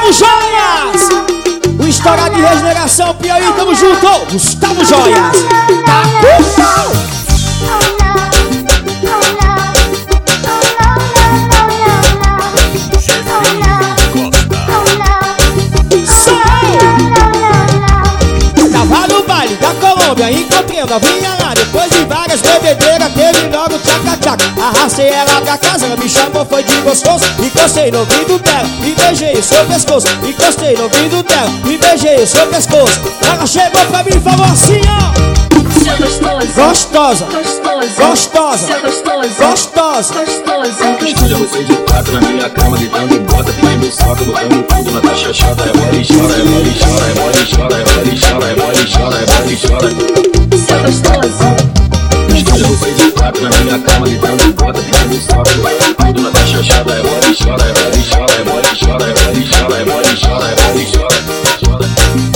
Gustavo Joias. O estourado de regeneração, Piauí, tamo junto. Gustavo Joias. Tá com encontrei a novinha lá, depois de várias bebedeiras, teve logo tchaca-tchaca. Arrastei ela pra casa, ela me chamou, foi de gostoso. Encostei no ouvido dela e beijei o seu pescoço. Encostei no ouvido dela e beijei o seu pescoço. Ela chegou pra mim e falou assim, ó: seu gostoso, gostosa, gostoso, gostosa, seu gostoso, gostosa, gostoso. Escolha você de quatro na minha cama, deitando bota, pedindo soca, botando tudo na taxa chata. É mole, chora, é mole, chora, é mole, chora, é mole, chora, é mole, chora, é mole, chora. Seu gostoso. Escolha você de quatro na minha cama, deitando bota, pedindo soca, botando tudo na taxa chata. É mole, chora, é mole, chora, é mole, chora, é mole, chora, é mole, chora, é mole, chora, chora.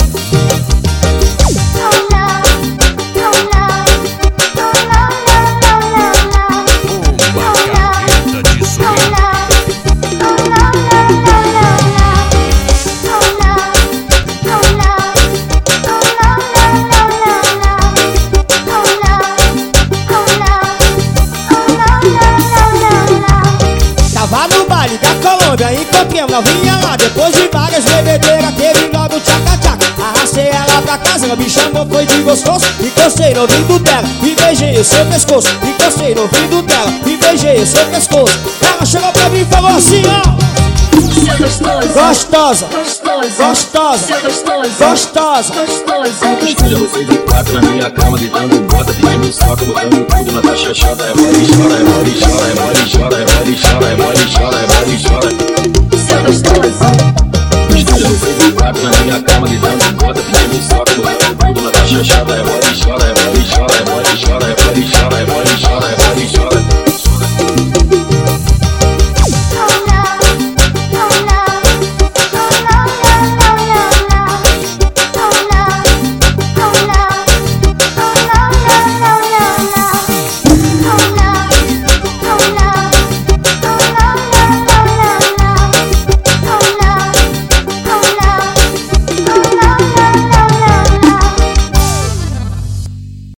Encontrei a novinha lá, depois de várias bebedeiras, teve logo tchaca-tchaca. Arrastei ela pra casa, ela me chamou, foi de gostoso. Encostei no ouvido dela e beijei o seu pescoço. Encostei no ouvido dela e beijei o seu pescoço. Ela chegou pra mim e falou assim, ó: seu gostoso, gostosa, gostoso, gostosa, seu gostoso, gostosa, gostoso. Escolha você de quatro na minha cama, deitando bota, pedindo soca, botando tudo na taxa chata. É mole, chora, é mole, chora, é mole, chora, é mole, chora, é mole, chora, é mole, chora. Seu gostoso. Escolha você de quatro na minha cama, deitando bota, pedindo soca, botando tudo na taxa chata. É mole, chora,